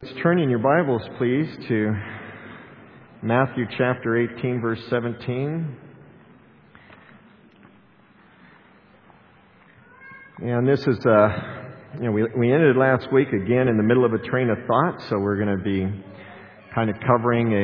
Let's turn in your Bibles, please, to Matthew chapter 18, verse 17. And this is, we ended last week again in the middle of a train of thought, so we're going to be kind of covering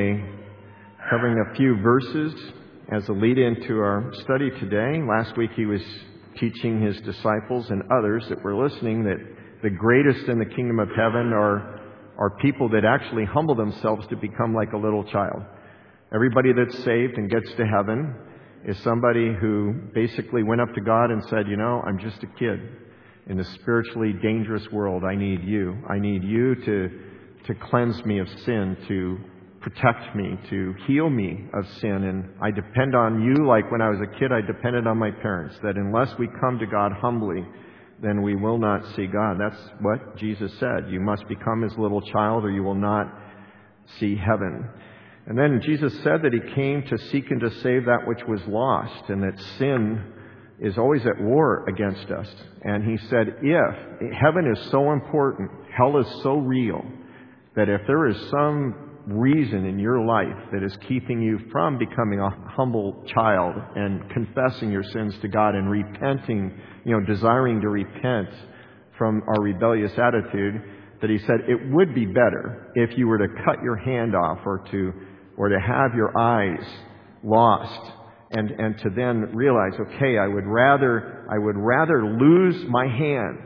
a few verses as a lead into our study today. Last week he was teaching his disciples and others that were listening that the greatest in the kingdom of heaven are people that actually humble themselves to become like a little child. Everybody that's saved and gets to heaven is somebody who basically went up to God and said, I'm just a kid in this spiritually dangerous world. I need you. I need you to cleanse me of sin, to protect me, to heal me of sin. And I depend on you like when I was a kid I depended on my parents, that unless we come to God humbly, then we will not see God. That's what Jesus said. You must become his little child or you will not see heaven. And then Jesus said that he came to seek and to save that which was lost, and that sin is always at war against us. And he said, if heaven is so important, hell is so real, that if there is some reason in your life that is keeping you from becoming a humble child and confessing your sins to God and repenting, desiring to repent from our rebellious attitude, that he said it would be better if you were to cut your hand off or to have your eyes lost and to then realize, okay, I would rather lose my hand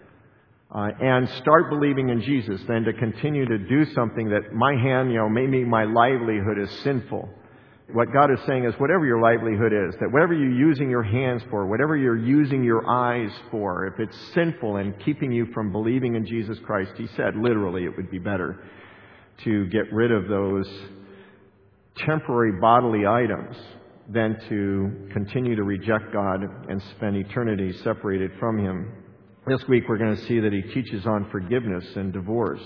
and start believing in Jesus than to continue to do something that my hand, maybe my livelihood is sinful. What God is saying is whatever your livelihood is, that whatever you're using your hands for, whatever you're using your eyes for, if it's sinful and keeping you from believing in Jesus Christ, he said literally it would be better to get rid of those temporary bodily items than to continue to reject God and spend eternity separated from him. This week we're going to see that he teaches on forgiveness and divorce.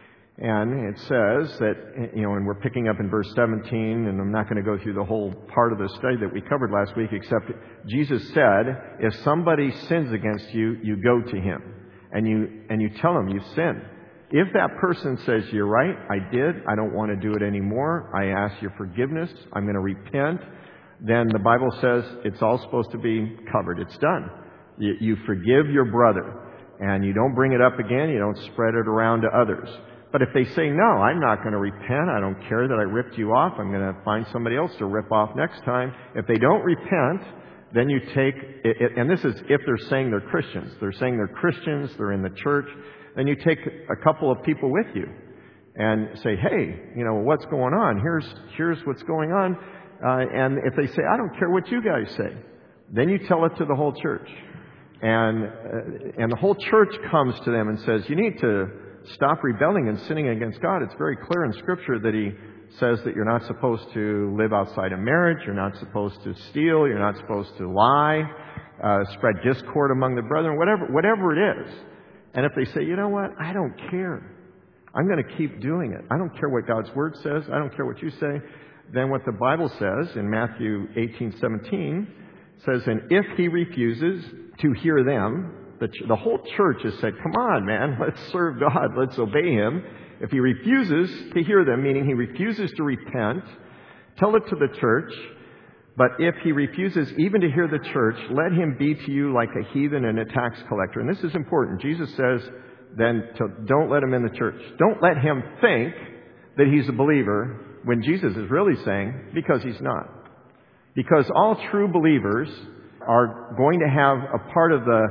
And it says that, and we're picking up in verse 17, and I'm not going to go through the whole part of the study that we covered last week, except Jesus said, if somebody sins against you, you go to him and you tell him you sinned. If that person says, you're right, I did, I don't want to do it anymore, I ask your forgiveness, I'm going to repent, then the Bible says it's all supposed to be covered. It's done. You forgive your brother, and you don't bring it up again, you don't spread it around to others. But if they say, no, I'm not going to repent, I don't care that I ripped you off, I'm going to find somebody else to rip off next time. If they don't repent, then you take it, and this is if they're saying they're Christians. They're saying they're Christians, they're in the church. Then you take a couple of people with you and say, hey, what's going on? Here's what's going on. And if they say, I don't care what you guys say, then you tell it to the whole church. And the whole church comes to them and says, you need to stop rebelling and sinning against God. It's very clear in Scripture that he says that you're not supposed to live outside of marriage, you're not supposed to steal, you're not supposed to lie, spread discord among the brethren, whatever it is. And if they say, you know what, I don't care, I'm going to keep doing it, I don't care what God's Word says, I don't care what you say, then what the Bible says in Matthew 18:17 says, and if he refuses to hear them, the whole church has said, come on, man, let's serve God, let's obey him. If he refuses to hear them, meaning he refuses to repent, tell it to the church. But if he refuses even to hear the church, let him be to you like a heathen and a tax collector. And this is important. Jesus says then don't let him in the church. Don't let him think that he's a believer when Jesus is really saying, because he's not. Because all true believers are going to have a part of the,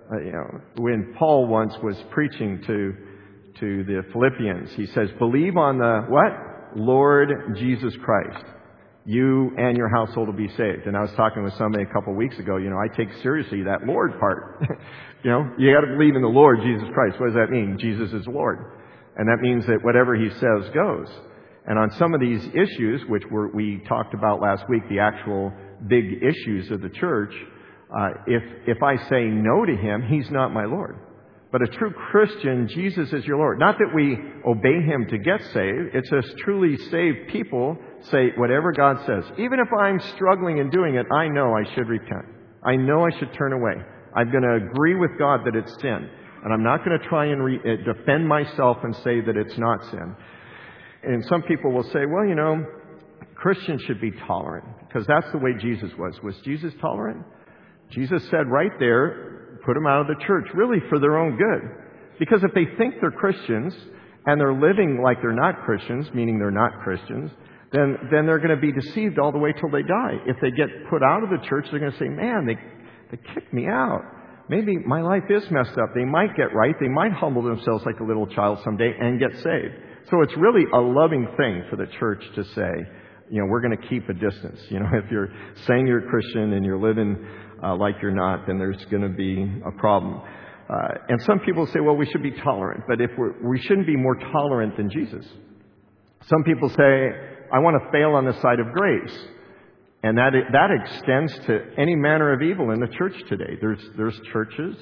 when Paul once was preaching to the Philippians, he says, believe on the what? Lord Jesus Christ. You and your household will be saved. And I was talking with somebody a couple of weeks ago, I take seriously that Lord part. You got to believe in the Lord Jesus Christ. What does that mean? Jesus is Lord. And that means that whatever he says goes. And on some of these issues, which we talked about last week, the actual big issues of the church, if I say no to him, he's not my Lord. But a true Christian, Jesus is your Lord. Not that we obey him to get saved. It's just truly saved people say whatever God says. Even if I'm struggling in doing it, I know I should repent. I know I should turn away. I'm going to agree with God that it's sin. And I'm not going to try and defend myself and say that it's not sin. And some people will say, well, Christians should be tolerant because that's the way Jesus was. Was Jesus tolerant? Jesus said right there, put them out of the church, really for their own good. Because if they think they're Christians and they're living like they're not Christians, meaning they're not Christians, then they're going to be deceived all the way till they die. If they get put out of the church, they're going to say, man, they kicked me out. Maybe my life is messed up. They might get right. They might humble themselves like a little child someday and get saved. So it's really a loving thing for the church to say, we're going to keep a distance. If you're saying you're a Christian and you're living like you're not, then there's going to be a problem. And some people say, well, we should be tolerant. But we shouldn't be more tolerant than Jesus. Some people say, I want to fail on the side of grace. And that extends to any manner of evil in the church today. There's churches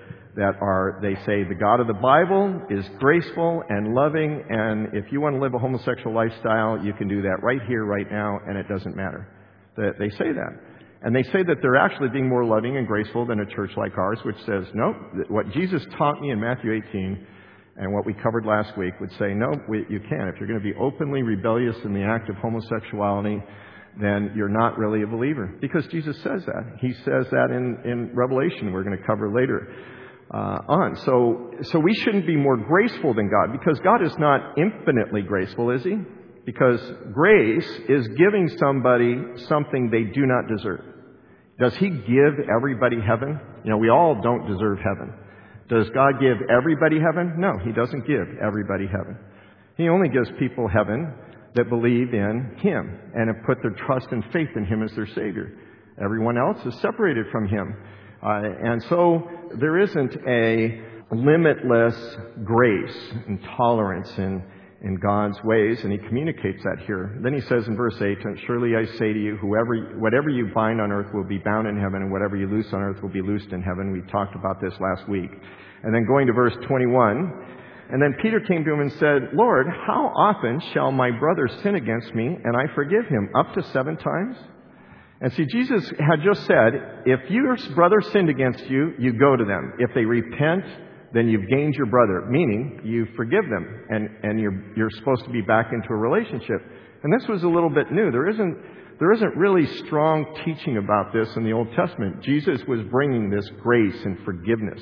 they say the God of the Bible is graceful and loving, and if you want to live a homosexual lifestyle, you can do that right here, right now, and it doesn't matter. They say that. And they say that they're actually being more loving and graceful than a church like ours, which says, no, what Jesus taught me in Matthew 18 and what we covered last week would say, no, you can't. If you're going to be openly rebellious in the act of homosexuality, then you're not really a believer. Because Jesus says that. He says that in Revelation, we're going to cover later on. So we shouldn't be more graceful than God, because God is not infinitely graceful, is He? Because grace is giving somebody something they do not deserve. Does He give everybody heaven? We all don't deserve heaven. Does God give everybody heaven? No, He doesn't give everybody heaven. He only gives people heaven that believe in Him and have put their trust and faith in Him as their Savior. Everyone else is separated from Him. And so there isn't a limitless grace and tolerance in God's ways, and He communicates that here. Then He says in verse 8, and surely I say to you, whatever you bind on earth will be bound in heaven, and whatever you loose on earth will be loosed in heaven. We talked about this last week. And then going to verse 21, and then Peter came to Him and said, Lord, how often shall my brother sin against me, and I forgive him? Up to 7 times? And see, Jesus had just said, if your brother sinned against you, you go to them. If they repent, then you've gained your brother, meaning you forgive them, and you're supposed to be back into a relationship. And this was a little bit new. There isn't really strong teaching about this in the Old Testament. Jesus was bringing this grace and forgiveness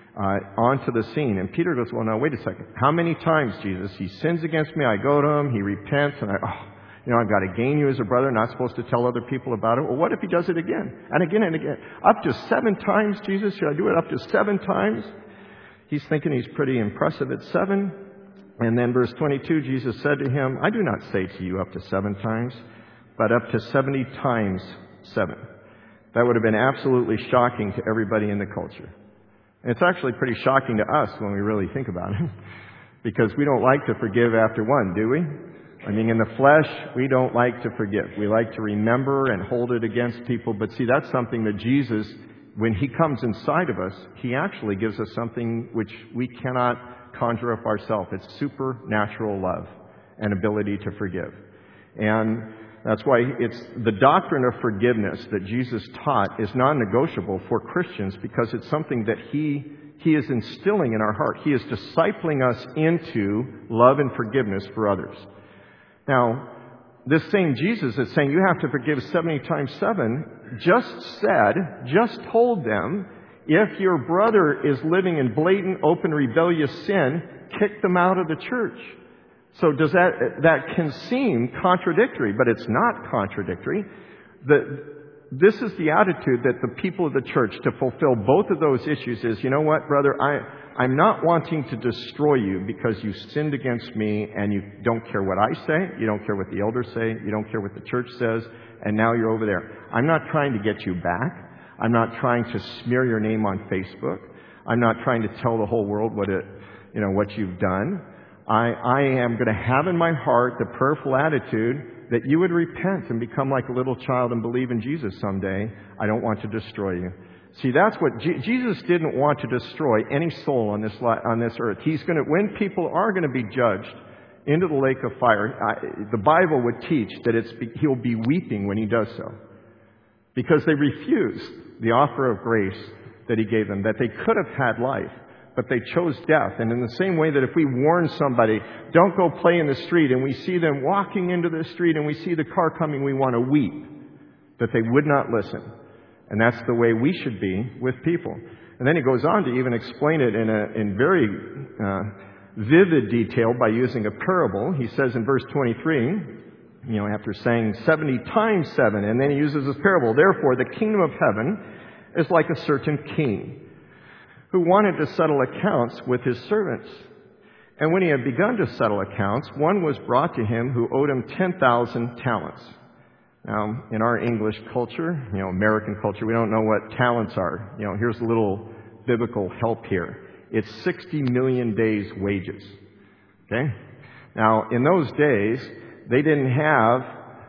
onto the scene. And Peter goes, well, now, wait a second. How many times, Jesus? He sins against me, I go to him, he repents, and I've got to gain you as a brother, not supposed to tell other people about it. Well, what if he does it again? And again and again. Up to 7 times, Jesus? Should I do it up to 7 times? He's thinking he's pretty impressive at 7. And then verse 22, Jesus said to him, I do not say to you up to 7 times, but up to 70 times 7. That would have been absolutely shocking to everybody in the culture. And it's actually pretty shocking to us when we really think about it. Because we don't like to forgive after 1, do we? I mean, in the flesh, we don't like to forgive. We like to remember and hold it against people. But see, that's something that Jesus, when He comes inside of us, He actually gives us something which we cannot conjure up ourselves. It's supernatural love and ability to forgive. And that's why it's the doctrine of forgiveness that Jesus taught is non-negotiable for Christians, because it's something that He is instilling in our heart. He is discipling us into love and forgiveness for others. Now, this same Jesus that's saying you have to forgive 70 times 7 just told them, if your brother is living in blatant, open, rebellious sin, kick them out of the church. So does that can seem contradictory, but it's not contradictory. This is the attitude that the people of the church, to fulfill both of those issues, is, you know what, brother, I'm not wanting to destroy you because you sinned against me and you don't care what I say, you don't care what the elders say, you don't care what the church says, and now you're over there. I'm not trying to get you back. I'm not trying to smear your name on Facebook. I'm not trying to tell the whole world what you've done. I am going to have in my heart the prayerful attitude that you would repent and become like a little child and believe in Jesus someday. I don't want to destroy you. See, that's what Jesus didn't want to destroy any soul on this earth. When people are going to be judged into the lake of fire, the Bible would teach that He'll be weeping when He does so, because they refused the offer of grace that He gave them, that they could have had life. but they chose death. And in the same way that if we warn somebody, don't go play in the street, and we see them walking into the street and we see the car coming, we want to weep that they would not listen. And that's the way we should be with people. And then he goes on to even explain it in very vivid detail by using a parable. He says in verse 23, after saying 70 times 7, and then he uses this parable. Therefore, the kingdom of heaven is like a certain king who wanted to settle accounts with his servants. And when he had begun to settle accounts, one was brought to him who owed him 10,000 talents. Now, in our English culture, American culture, we don't know what talents are. Here's a little biblical help here. It's 60 million days' wages. Okay? Now, in those days, they didn't have,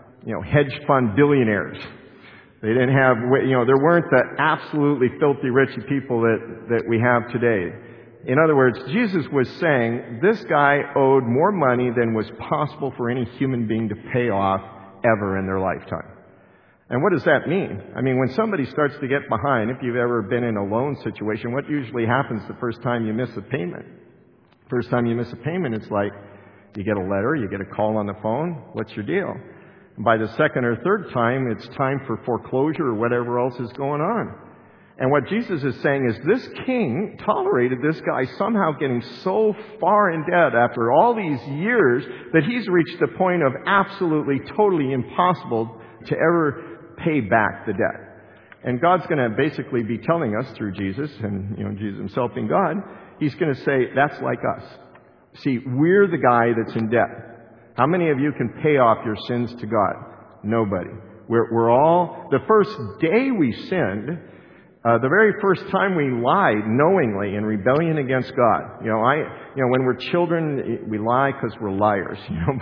hedge fund billionaires. They didn't have, there weren't the absolutely filthy rich people that we have today. In other words, Jesus was saying this guy owed more money than was possible for any human being to pay off ever in their lifetime. And what does that mean? I mean, when somebody starts to get behind, if you've ever been in a loan situation, what usually happens the first time you miss a payment? First time you miss a payment, it's like you get a letter, you get a call on the phone, what's your deal? And by the second or third time, it's time for foreclosure or whatever else is going on. And what Jesus is saying is this king tolerated this guy somehow getting so far in debt after all these years that he's reached the point of absolutely, totally impossible to ever pay back the debt. And God's going to basically be telling us through Jesus, and Jesus himself being God, he's going to say, that's like us. See, we're the guy that's in debt. How many of you can pay off your sins to God? Nobody. We're all, the first day we sinned, the very first time we lied knowingly in rebellion against God. When we're children, we lie because we're liars.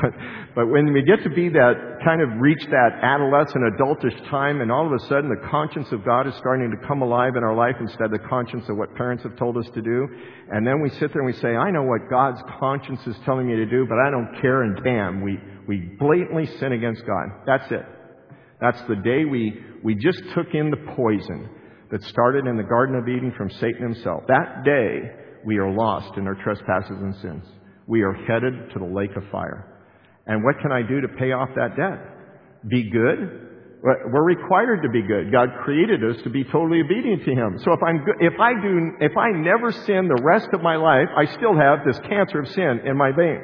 But when we get to be that kind of reach that adolescent, adultish time, and all of a sudden the conscience of God is starting to come alive in our life instead of the conscience of what parents have told us to do, and then we sit there and we say, I know what God's conscience is telling me to do, but I don't care, and bam, we blatantly sin against God. That's it. That's the day we just took in the poison that started in the Garden of Eden from Satan himself. That day, we are lost in our trespasses and sins. We are headed to the lake of fire. And what can I do to pay off that debt? Be good? We're required to be good. God created us to be totally obedient to Him. So if I never sin the rest of my life, I still have this cancer of sin in my veins.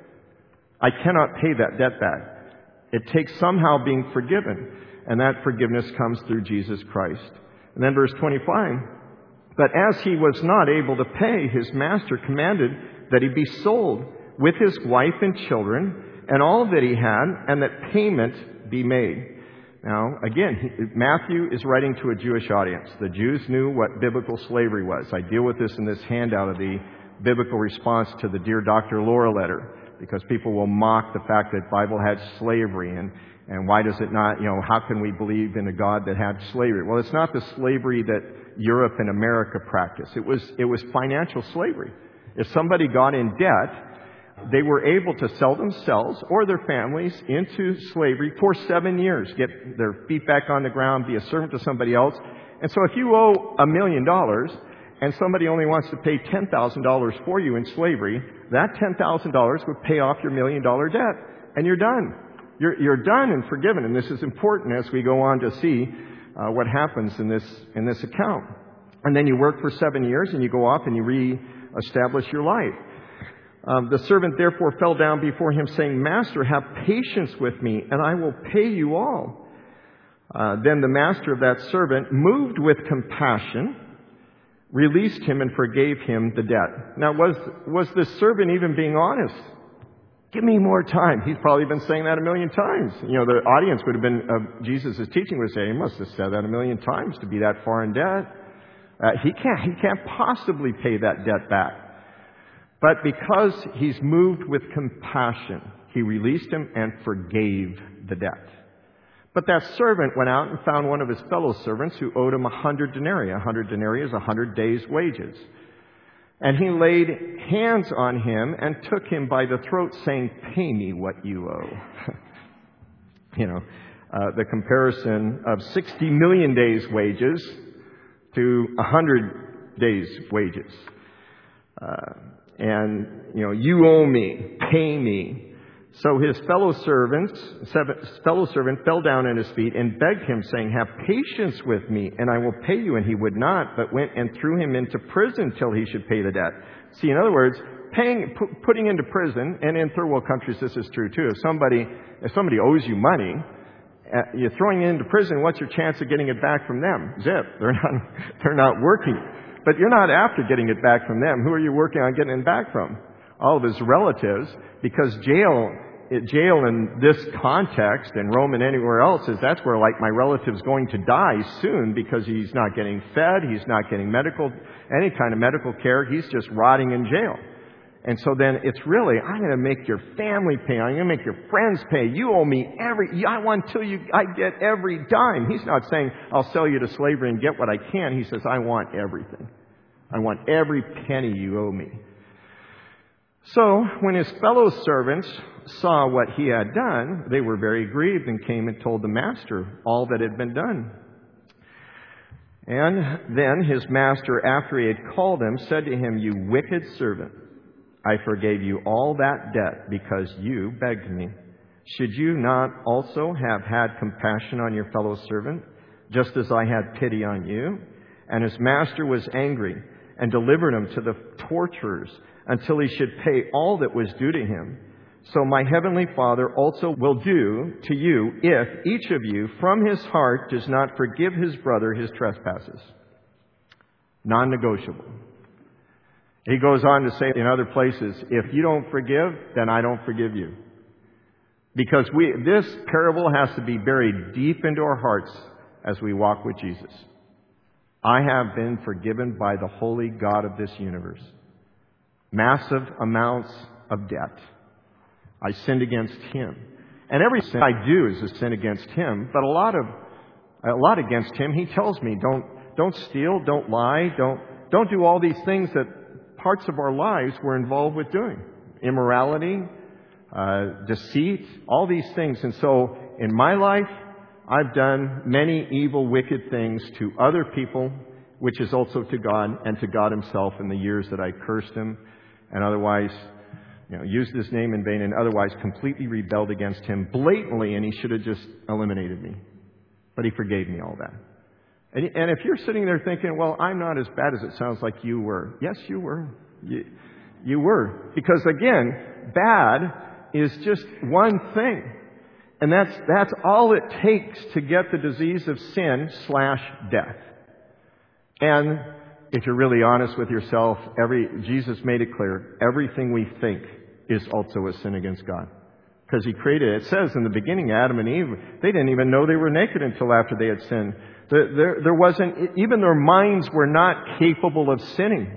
I cannot pay that debt back. It takes somehow being forgiven. And that forgiveness comes through Jesus Christ. And then verse 25, but as he was not able to pay, his master commanded that he be sold with his wife and children and all that he had, and that payment be made. Now, again, Matthew is writing to a Jewish audience. The Jews knew what biblical slavery was. I deal with this in this handout of the biblical response to the Dear Dr. Laura letter, because people will mock the fact that the Bible had slavery, and why does it not, how can we believe in a God that had slavery? Well, it's not the slavery that Europe and America practiced. It was financial slavery. If somebody got in debt, they were able to sell themselves or their families into slavery for 7 years, get their feet back on the ground, be a servant to somebody else. And so if you owe $1 million and somebody only wants to pay $10,000 for you in slavery, that $10,000 would pay off your $1 million debt, and you're done. You're done and forgiven, and this is important as we go on to see what happens in this account. And then you work for 7 years, and you go off and you re-establish your life. The servant therefore fell down before him, saying, Master, have patience with me, and I will pay you all. Then the master of that servant, moved with compassion, released him and forgave him the debt. Now, was this servant even being honest? Give me more time. He's probably been saying that 1 million times. The audience would have been, Jesus' teaching would say, he must have said that 1 million times to be that far in debt. He can't possibly pay that debt back. But because he's moved with compassion, he released him and forgave the debt. But that servant went out and found one of his fellow servants who owed him 100 denarii. 100 denarii is 100 days' wages. And he laid hands on him and took him by the throat, saying, Pay me what you owe. The comparison of 60 million days' wages to 100 days' wages. And, you owe me, pay me. So his fellow servant fell down at his feet and begged him, saying, have patience with me, and I will pay you. And he would not, but went and threw him into prison till he should pay the debt. See, in other words, putting into prison, and in third world countries this is true too. If somebody owes you money, you're throwing it into prison, what's your chance of getting it back from them? Zip. They're not working. But you're not after getting it back from them. Who are you working on getting it back from? All of his relatives, because jail in this context, in Rome and anywhere else, that's where like my relative's going to die soon because he's not getting fed, he's not getting any kind of medical care, he's just rotting in jail. And so then it's really, I'm going to make your family pay, I'm going to make your friends pay, you owe me I want till I get every dime. He's not saying, I'll sell you to slavery and get what I can. He says, I want everything. I want every penny you owe me. So when his fellow servants saw what he had done, they were very grieved and came and told the master all that had been done. And then his master, after he had called him, said to him, you wicked servant, I forgave you all that debt because you begged me. Should you not also have had compassion on your fellow servant, just as I had pity on you? And his master was angry and delivered him to the torturers until he should pay all that was due to him. So my heavenly Father also will do to you if each of you from his heart does not forgive his brother his trespasses. Non-negotiable. He goes on to say in other places, if you don't forgive, then I don't forgive you. Because this parable has to be buried deep into our hearts as we walk with Jesus. I have been forgiven by the holy God of this universe. Massive amounts of debt. I sinned against Him. And every sin I do is a sin against Him, but a lot against Him. He tells me, don't steal, don't lie, don't do all these things that parts of our lives we're involved with doing. Immorality, deceit, all these things. And so in my life, I've done many evil, wicked things to other people, which is also to God and to God Himself in the years that I cursed Him and otherwise, used His name in vain and otherwise completely rebelled against Him blatantly, and He should have just eliminated me. But He forgave me all that. And if you're sitting there thinking, well, I'm not as bad as it sounds like you were. Yes, you were. You were. Because again, bad is just one thing. And that's all it takes to get the disease of sin/death. And if you're really honest with yourself, Jesus made it clear, everything we think is also a sin against God. Because He created it. It says in the beginning, Adam and Eve, they didn't even know they were naked until after they had sinned. There wasn't, even their minds were not capable of sinning.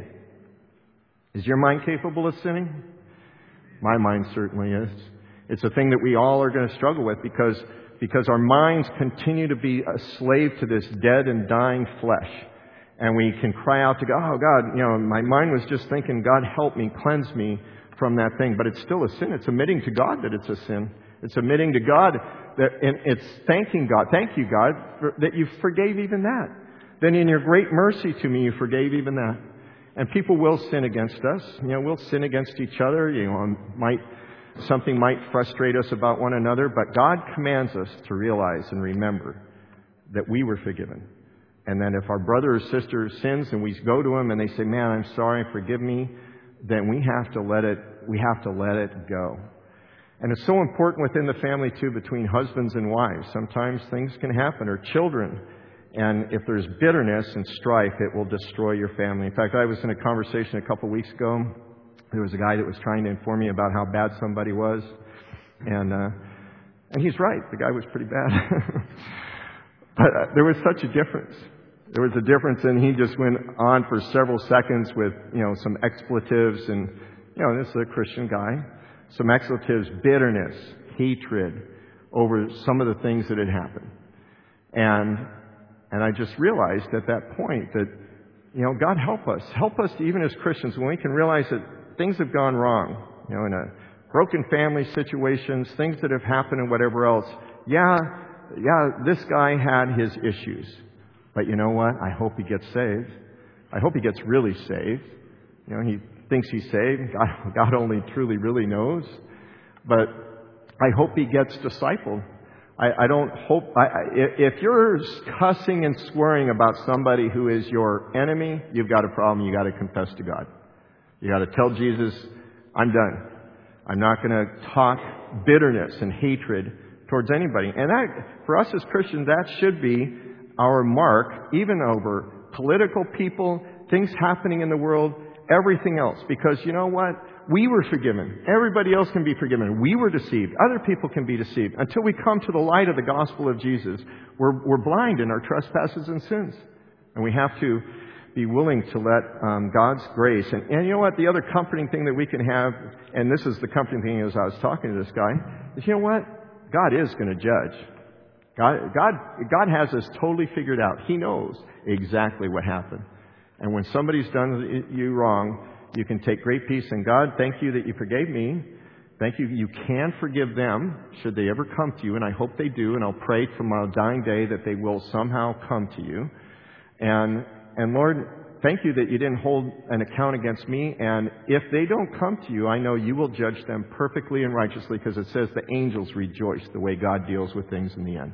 Is your mind capable of sinning? My mind certainly is. It's a thing that we all are going to struggle with because our minds continue to be a slave to this dead and dying flesh. And we can cry out to God, oh God, my mind was just thinking, God help me, cleanse me from that thing. But it's still a sin. It's admitting to God that it's a sin. It's admitting to God that, and it's thanking God. Thank you, God, that you forgave even that. Then in your great mercy to me, you forgave even that. And people will sin against us. We'll sin against each other. Something might frustrate us about one another, but God commands us to realize and remember that we were forgiven. And then if our brother or sister sins and we go to him and they say, man, I'm sorry, forgive me, then we have to let it go. And it's so important within the family too, between husbands and wives. Sometimes things can happen, or children. And if there's bitterness and strife, it will destroy your family. In fact, I was in a conversation a couple weeks ago. There was a guy that was trying to inform me about how bad somebody was. And he's right. The guy was pretty bad. But there was such a difference. There was a difference, and he just went on for several seconds with, some expletives. And, this is a Christian guy. Some expletives, bitterness, hatred over some of the things that had happened. And I just realized at that point that, God help us. Help us even as Christians when we can realize that things have gone wrong, in a broken family situations, things that have happened and whatever else. Yeah, this guy had his issues. But you know what? I hope he gets saved. I hope he gets really saved. thinks he's saved. God only truly, really knows. But I hope he gets discipled. I don't hope... if you're cussing and swearing about somebody who is your enemy, you've got a problem. You've got to confess to God. You've got to tell Jesus, I'm done. I'm not going to talk bitterness and hatred towards anybody. And that, for us as Christians, that should be our mark, even over political people, things happening in the world, everything else. Because you know what? We were forgiven. Everybody else can be forgiven. We were deceived. Other people can be deceived. Until we come to the light of the gospel of Jesus, we're blind in our trespasses and sins. And we have to be willing to let God's grace. And you know what? The other comforting thing that we can have, and this is the comforting thing as I was talking to this guy, is you know what? God is going to judge. God has this totally figured out. He knows exactly what happened. And when somebody's done you wrong, you can take great peace. And God, thank you that you forgave me. Thank you. You can forgive them should they ever come to you. And I hope they do. And I'll pray to my dying day that they will somehow come to you. And Lord, thank you that you didn't hold an account against me. And if they don't come to you, I know you will judge them perfectly and righteously, because it says the angels rejoice the way God deals with things in the end.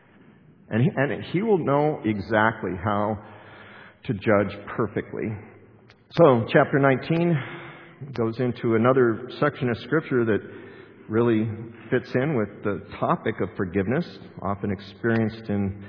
And he will know exactly how to judge perfectly. So, chapter 19 goes into another section of Scripture that really fits in with the topic of forgiveness, often experienced in,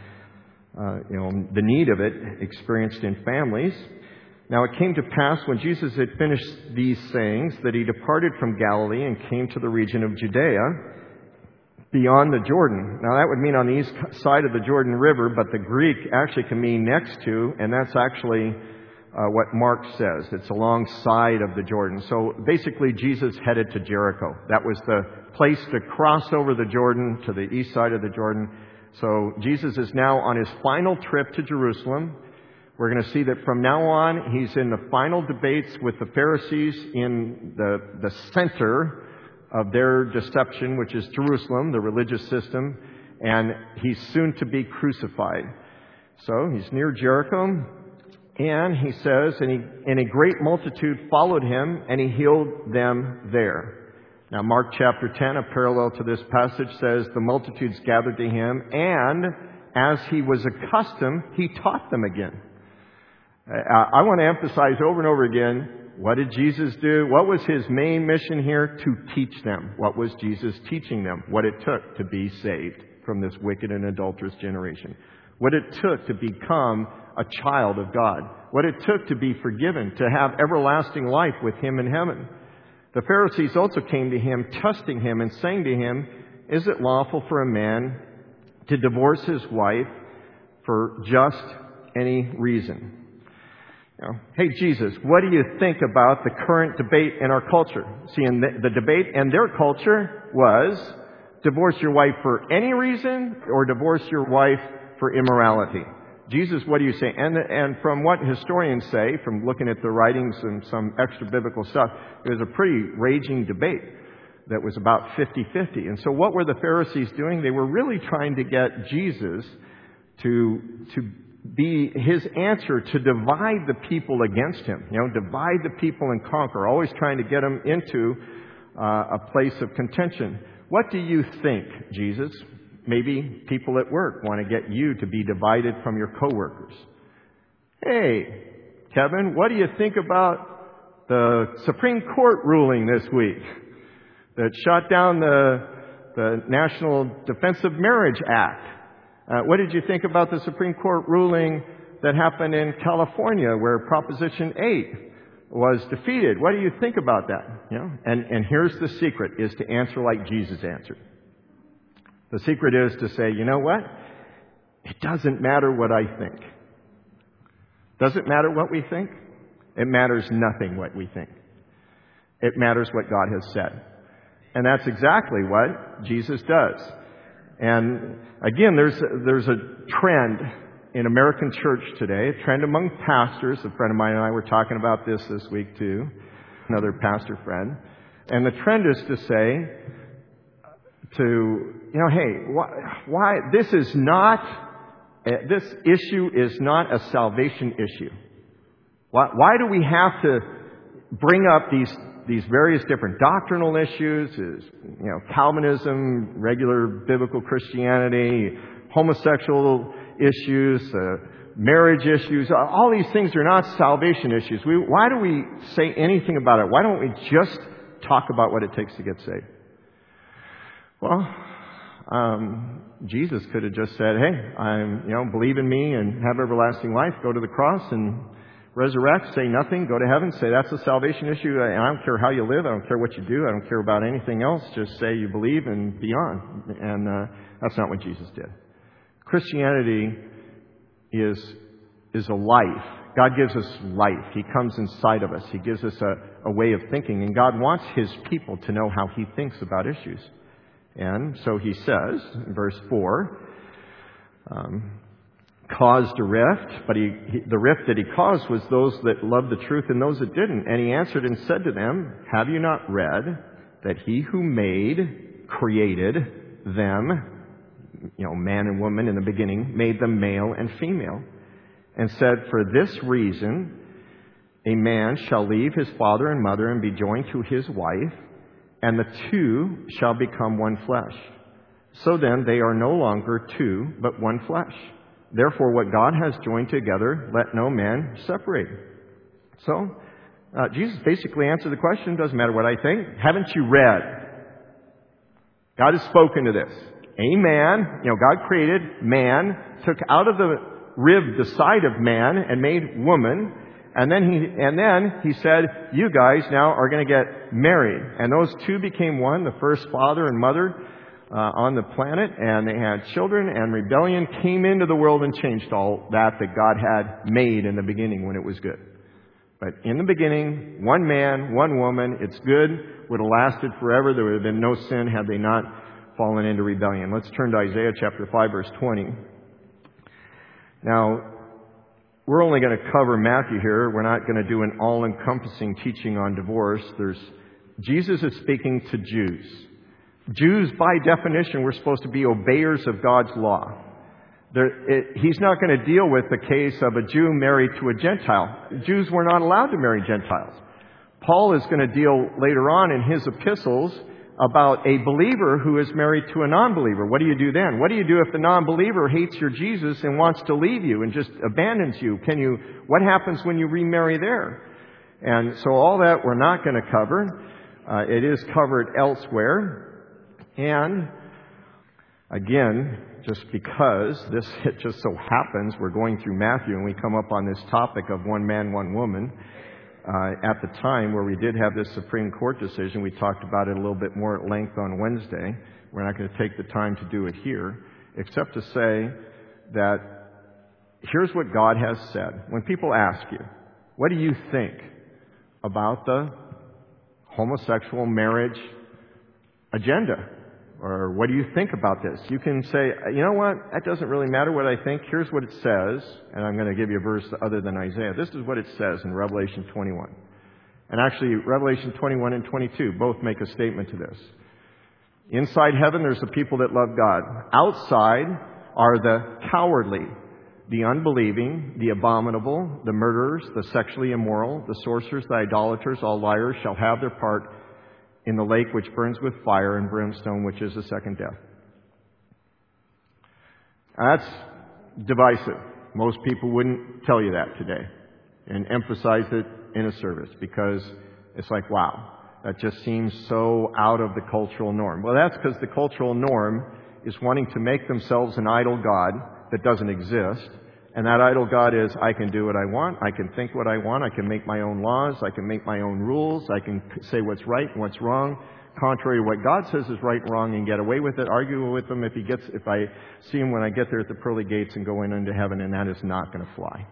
the need of it, experienced in families. Now, it came to pass when Jesus had finished these sayings that he departed from Galilee and came to the region of Judea, beyond the Jordan. Now, that would mean on the east side of the Jordan River, but the Greek actually can mean next to, and that's actually what Mark says. It's alongside of the Jordan. So basically, Jesus headed to Jericho. That was the place to cross over the Jordan to the east side of the Jordan. So Jesus is now on his final trip to Jerusalem. We're going to see that from now on, he's in the final debates with the Pharisees in the center of their deception, which is Jerusalem, the religious system, and he's soon to be crucified. So he's near Jericho. And he says, and a great multitude followed him, and he healed them there. Now, Mark chapter 10, a parallel to this passage, says, the multitudes gathered to him, and as he was accustomed, he taught them again. I want to emphasize over and over again, what did Jesus do? What was his main mission here? To teach them. What was Jesus teaching them? What it took to be saved from this wicked and adulterous generation. What it took to become a child of God. What it took to be forgiven, to have everlasting life with him in heaven. The Pharisees also came to him, testing him and saying to him, is it lawful for a man to divorce his wife for just any reason? Hey, Jesus, what do you think about the current debate in our culture? See, in the debate in their culture was divorce your wife for any reason or divorce your wife for immorality. Jesus, what do you say? And from what historians say, from looking at the writings and some extra biblical stuff, it was a pretty raging debate that was about 50-50. And so what were the Pharisees doing? They were really trying to get Jesus to be his answer to divide the people against him. Divide the people and conquer. Always trying to get them into a place of contention. What do you think, Jesus? Maybe people at work want to get you to be divided from your coworkers. Hey, Kevin, what do you think about the Supreme Court ruling this week that shot down the National Defense of Marriage Act? What did you think about the Supreme Court ruling that happened in California where Proposition 8 was defeated? What do you think about that? And here's the secret, is to answer like Jesus answered. The secret is to say, you know what? It doesn't matter what I think. Does it matter what we think? It matters nothing what we think. It matters what God has said. And that's exactly what Jesus does. And again, there's a trend in American church today, a trend among pastors. A friend of mine and I were talking about this week too, another pastor friend. And the trend is to say, hey, why this issue is not a salvation issue. Why do we have to bring up these various different doctrinal issues, Calvinism, regular biblical Christianity, homosexual issues, marriage issues. All these things are not salvation issues. Why do we say anything about it? Why don't we just talk about what it takes to get saved? Well, Jesus could have just said, hey, believe in me and have everlasting life, go to the cross and resurrect, say nothing, go to heaven, say that's a salvation issue, and I don't care how you live, I don't care what you do, I don't care about anything else, just say you believe and be on. And that's not what Jesus did. Christianity is a life. God gives us life. He comes inside of us. He gives us a way of thinking, and God wants His people to know how He thinks about issues. And so He says, in verse 4, caused a rift, but the rift that He caused was those that loved the truth and those that didn't. And He answered and said to them, have you not read that He who created them, man and woman in the beginning, made them male and female, and said, for this reason, a man shall leave his father and mother and be joined to his wife, and the two shall become one flesh. So then they are no longer two, but one flesh. Therefore, what God has joined together, let no man separate. So, Jesus basically answered the question, doesn't matter what I think. Haven't you read? God has spoken to this. A man, God created man, took out of the rib the side of man and made woman. And then he said, you guys now are going to get married. And those two became one, the first father and mother on the planet, and they had children, and rebellion came into the world and changed all that God had made in the beginning when it was good. But in the beginning, one man, one woman, it's good, would have lasted forever. There would have been no sin had they not fallen into rebellion. Let's turn to Isaiah chapter 5, verse 20. Now, we're only going to cover Matthew here. We're not going to do an all-encompassing teaching on divorce. Jesus is speaking to Jews. Jews, by definition, were supposed to be obeyers of God's law. He's not going to deal with the case of a Jew married to a Gentile. Jews were not allowed to marry Gentiles. Paul is going to deal later on in his epistles about a believer who is married to a non-believer. What do you do then? What do you do if the non-believer hates your Jesus and wants to leave you and just abandons you? What happens when you remarry there? And so all that we're not going to cover. It is covered elsewhere. And again, just because it just so happens we're going through Matthew and we come up on this topic of one man, one woman, at the time where we did have this Supreme Court decision, we talked about it a little bit more at length on Wednesday. We're not going to take the time to do it here, except to say that here's what God has said. When people ask you, what do you think about the homosexual marriage agenda? Or what do you think about this? You can say, you know what? That doesn't really matter what I think. Here's what it says. And I'm going to give you a verse other than Isaiah. This is what it says in Revelation 21. And actually, Revelation 21 and 22 both make a statement to this. Inside heaven, there's the people that love God. Outside are the cowardly, the unbelieving, the abominable, the murderers, the sexually immoral, the sorcerers, the idolaters, all liars shall have their part in the lake which burns with fire and brimstone, which is the second death. That's divisive. Most people wouldn't tell you that today and emphasize it in a service because it's like, wow, that just seems so out of the cultural norm. Well, that's because the cultural norm is wanting to make themselves an idol god that doesn't exist. And that idol god is, I can do what I want, I can think what I want, I can make my own laws, I can make my own rules, I can say what's right and what's wrong, contrary to what God says is right and wrong, and get away with it, argue with him if I see him when I get there at the pearly gates and go into heaven, and that is not going to fly.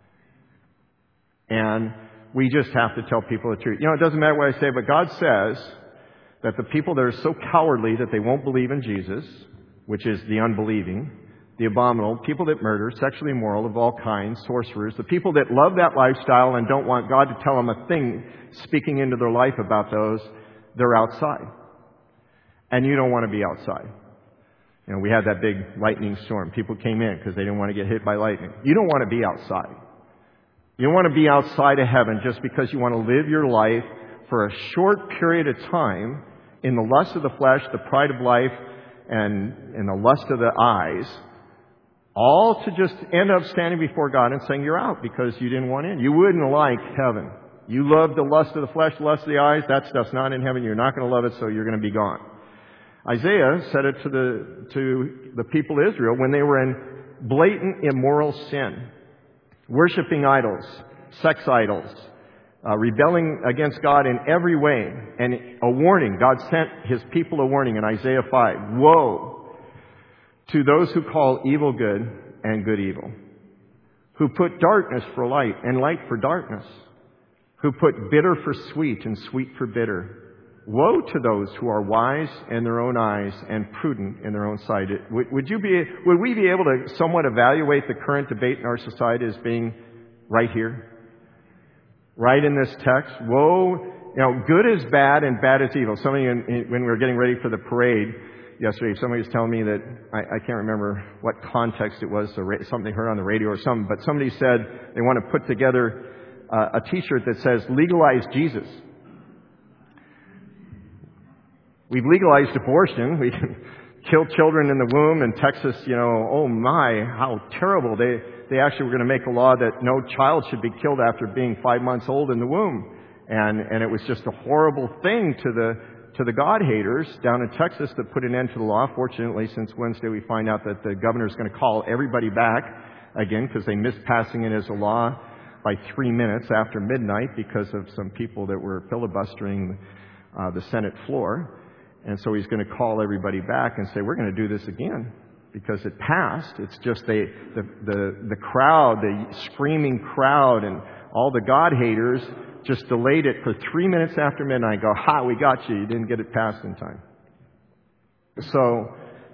And we just have to tell people the truth. It doesn't matter what I say, but God says that the people that are so cowardly that they won't believe in Jesus, which is the unbelieving, the abominable, people that murder, sexually immoral of all kinds, sorcerers, the people that love that lifestyle and don't want God to tell them a thing speaking into their life about those, they're outside. And you don't want to be outside. We had that big lightning storm. People came in because they didn't want to get hit by lightning. You don't want to be outside. You don't want to be outside of heaven just because you want to live your life for a short period of time in the lust of the flesh, the pride of life, and the lust of the eyes, all to just end up standing before God and saying you're out because you didn't want in. You wouldn't like heaven. You love the lust of the flesh, the lust of the eyes. That stuff's not in heaven. You're not going to love it, so you're going to be gone. Isaiah said it to the people of Israel when they were in blatant immoral sin, worshiping idols, sex idols, rebelling against God in every way. And a warning, God sent His people a warning in Isaiah 5. Woe to those who call evil good and good evil, who put darkness for light and light for darkness, who put bitter for sweet and sweet for bitter. Woe to those who are wise in their own eyes and prudent in their own sight. Would we be able to somewhat evaluate the current debate in our society as being right here? Right in this text? Woe, good is bad and bad is evil. Somebody, when we were getting ready for the parade yesterday, somebody was telling me that, I can't remember what context it was, something they heard on the radio or something, but somebody said they want to put together a t-shirt that says, legalize Jesus. We've legalized abortion. We can kill children in the womb. In Texas, oh my, how terrible. They actually were going to make a law that no child should be killed after being 5 months old in the womb. And it was just a horrible thing to the God haters down in Texas that put an end to the law. Fortunately, since Wednesday, we find out that the governor is going to call everybody back again because they missed passing it as a law by 3 minutes after midnight because of some people that were filibustering the Senate floor. And so he's going to call everybody back and say, we're going to do this again because it passed. It's just the crowd, the screaming crowd and all the God haters just delayed it for 3 minutes after midnight. Go, ha, we got you. You didn't get it passed in time. So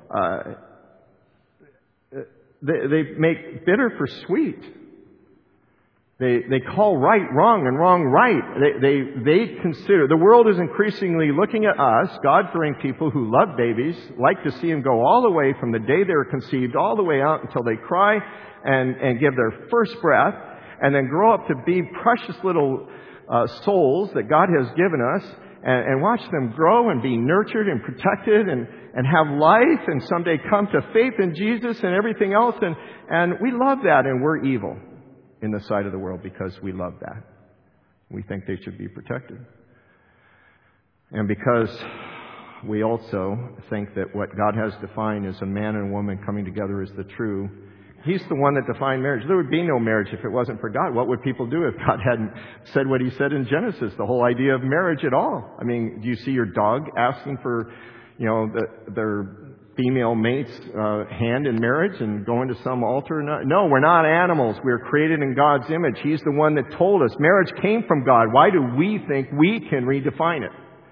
they make bitter for sweet. They call right wrong and wrong right. They consider, the world is increasingly looking at us, God-fearing people who love babies, like to see them go all the way from the day they were conceived all the way out until they cry and give their first breath, and then grow up to be precious little souls that God has given us, and watch them grow and be nurtured and protected and have life and someday come to faith in Jesus and everything else. And we love that, and we're evil in the sight of the world because we love that. We think they should be protected. And because we also think that what God has defined as a man and a woman coming together is the true. He's the one that defined marriage. There would be no marriage if it wasn't for God. What would people do if God hadn't said what He said in Genesis, the whole idea of marriage at all? I mean, do you see your dog asking for, their female mate's hand in marriage and going to some altar? No, we're not animals. We're created in God's image. He's the one that told us marriage came from God. Why do we think we can redefine it?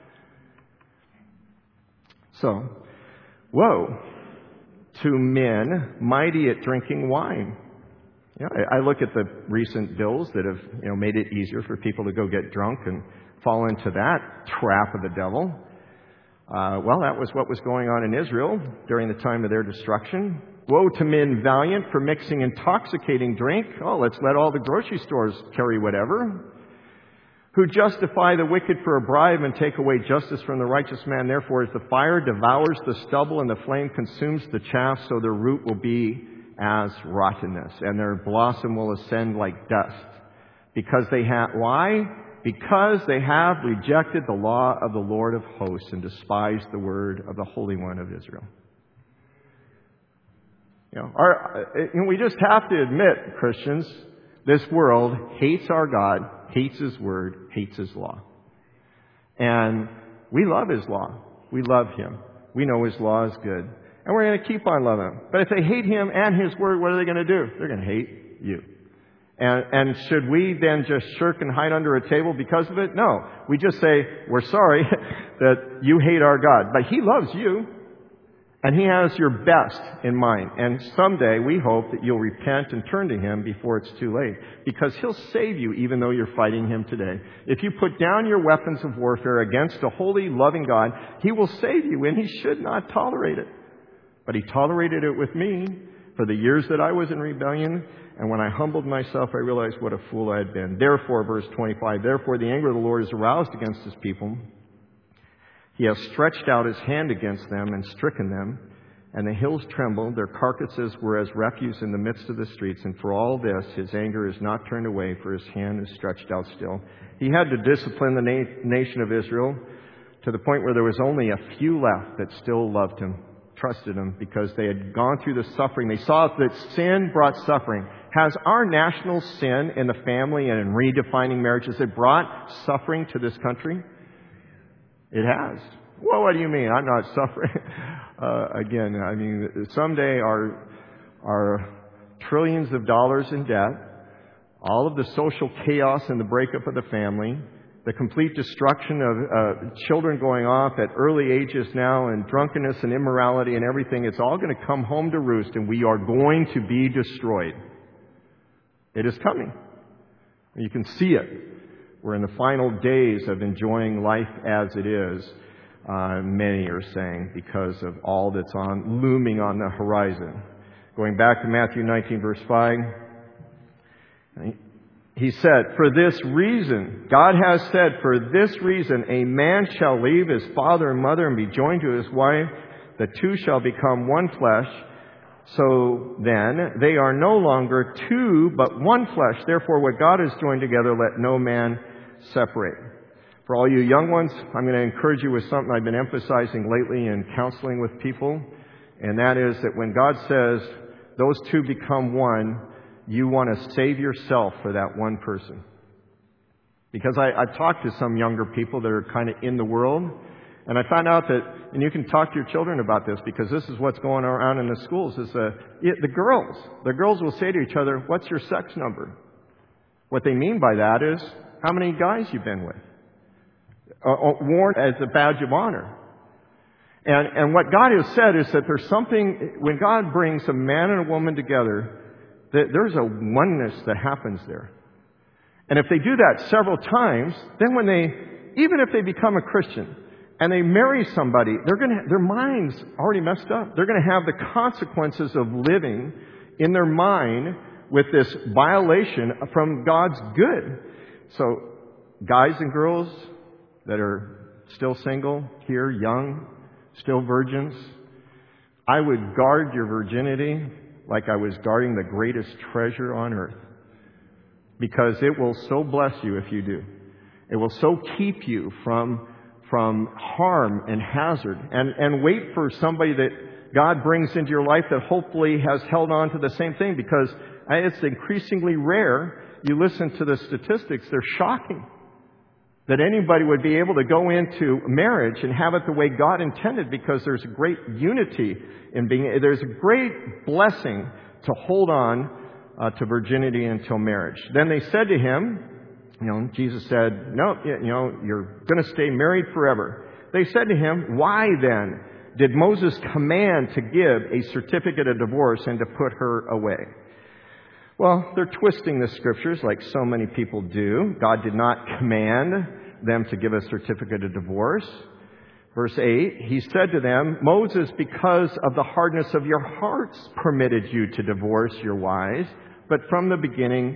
So, woe to men mighty at drinking wine. I look at the recent bills that have made it easier for people to go get drunk and fall into that trap of the devil. That was what was going on in Israel during the time of their destruction. Woe to men valiant for mixing intoxicating drink. Oh, let's let all the grocery stores carry whatever. Who justify the wicked for a bribe and take away justice from the righteous man. Therefore, as the fire devours the stubble and the flame consumes the chaff, so their root will be as rottenness, and their blossom will ascend like dust. Because they have, why? Because they have rejected the law of the Lord of hosts and despised the word of the Holy One of Israel. We just have to admit, Christians, this world hates our God, hates His word, hates His law. And we love His law. We love Him. We know His law is good. And we're going to keep on loving Him. But if they hate Him and His word, what are they going to do? They're going to hate you. And should we then just shirk and hide under a table because of it? No. We just say, we're sorry that you hate our God. But He loves you. And He has your best in mind. And someday we hope that you'll repent and turn to Him before it's too late. Because He'll save you even though you're fighting Him today. If you put down your weapons of warfare against a holy, loving God, He will save you, and He should not tolerate it. But He tolerated it with me for the years that I was in rebellion And when I humbled myself, I realized what a fool I had been. Therefore, verse 25, therefore the anger of the Lord is aroused against his people. He has stretched out his hand against them and stricken them. And the hills trembled. Their carcasses were as refuse in the midst of the streets. And for all this, his anger is not turned away, for his hand is stretched out still. He had to discipline the nation of Israel to the point where there was only a few left that still loved him, trusted him, because they had gone through the suffering. They saw that sin brought suffering. Has our national sin in the family and in redefining marriage, has it brought suffering to this country? It has. Well, what do you mean? I'm not suffering. Again, I mean, someday our trillions of dollars in debt, all of the social chaos and the breakup of the family, the complete destruction of children going off at early ages now, and drunkenness and immorality and everything, it's all going to come home to roost, and we are going to be destroyed. It is coming. You can see it. We're in the final days of enjoying life as it is. Many are saying, because of all that's looming on the horizon. Going back to Matthew 19, verse 5, he said, for this reason, God has said, for this reason, a man shall leave his father and mother and be joined to his wife. The two shall become one flesh. So then, they are no longer two, but one flesh. Therefore, what God has joined together, let no man separate. For all you young ones, I'm going to encourage you with something I've been emphasizing lately in counseling with people, and that is that when God says those two become one, you want to save yourself for that one person. Because I've talked to some younger people that are kind of in the world, and I found out that, and you can talk to your children about this, because this is what's going around in the schools, is the girls will say to each other, what's your sex number? What they mean by that is, how many guys you've been with? Worn as a badge of honor. And what God has said is that there's something, when God brings a man and a woman together, that there's a oneness that happens there. And if they do that several times, then even if they become a Christian and they marry somebody, their mind's already messed up. They're going to have the consequences of living in their mind with this violation from God's good. So, guys and girls that are still single, here, young, still virgins, I would guard your virginity like I was guarding the greatest treasure on earth. Because it will so bless you if you do. It will so keep you from harm and hazard. And wait for somebody that God brings into your life that hopefully has held on to the same thing, because it's increasingly rare. You listen to the statistics, they're shocking. That anybody would be able to go into marriage and have it the way God intended, because there's a great unity in there's a great blessing to hold on to virginity until marriage. Then they said to him, Jesus said, no, you're going to stay married forever. They said to him, why then did Moses command to give a certificate of divorce and to put her away? Well, they're twisting the scriptures like so many people do. God did not command them to give a certificate of divorce. Verse 8, he said to them, Moses, because of the hardness of your hearts, permitted you to divorce your wives, but from the beginning,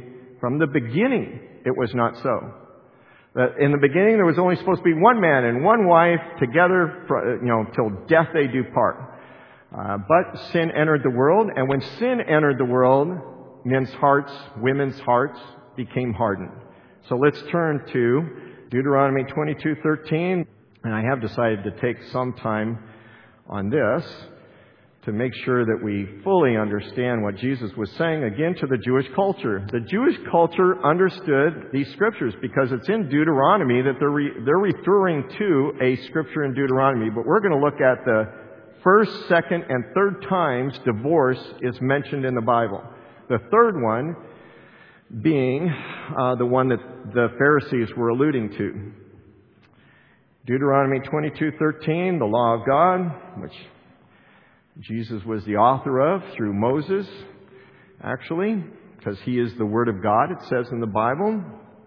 it was not so. That in the beginning, there was only supposed to be one man and one wife together, till death they do part. But sin entered the world, and when sin entered the world, men's hearts, women's hearts became hardened. So let's turn to Deuteronomy 22:13, and I have decided to take some time on this to make sure that we fully understand what Jesus was saying again to the Jewish culture. The Jewish culture understood these scriptures because it's in Deuteronomy that they're referring to a scripture in Deuteronomy. But we're going to look at the first, second, and third times divorce is mentioned in the Bible. The third one being the one that the Pharisees were alluding to. Deuteronomy 22:13, the law of God, which Jesus was the author of through Moses, actually, because he is the Word of God, it says in the Bible.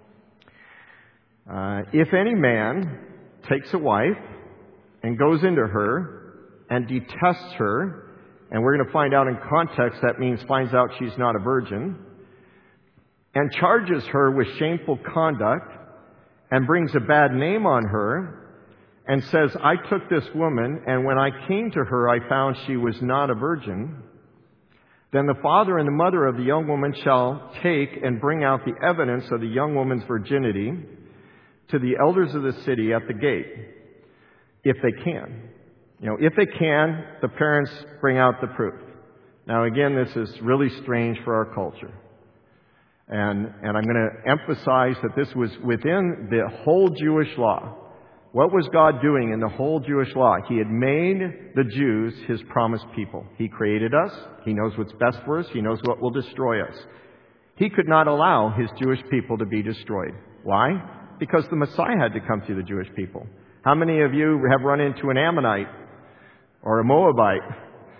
If any man takes a wife and goes into her and detests her, and we're going to find out in context that means finds out she's not a virgin, and charges her with shameful conduct and brings a bad name on her and says, I took this woman, and when I came to her, I found she was not a virgin, then the father and the mother of the young woman shall take and bring out the evidence of the young woman's virginity to the elders of the city at the gate, if they can. If they can, the parents bring out the proof. Now, again, this is really strange for our culture. And I'm going to emphasize that this was within the whole Jewish law. What was God doing in the whole Jewish law? He had made the Jews His promised people. He created us. He knows what's best for us. He knows what will destroy us. He could not allow His Jewish people to be destroyed. Why? Because the Messiah had to come through the Jewish people. How many of you have run into an Ammonite or a Moabite?